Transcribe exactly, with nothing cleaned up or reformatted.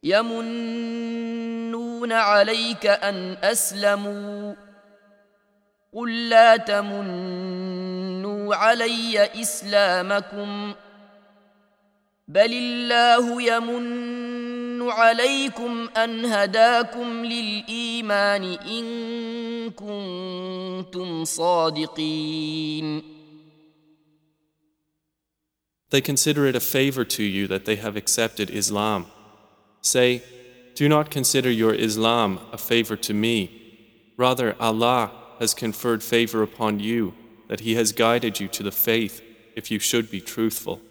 يمنون عليك أن أسلموا قل لا تمنوا علي إسلامكم بل الله يمن عليكم أن هداكم للإيمان إن كنتم صادقين. They consider it a favor to you that they have accepted Islam. Say, do not consider your Islam a favor to me. Rather, Allah has conferred favor upon you, that He has guided you to the faith if you should be truthful.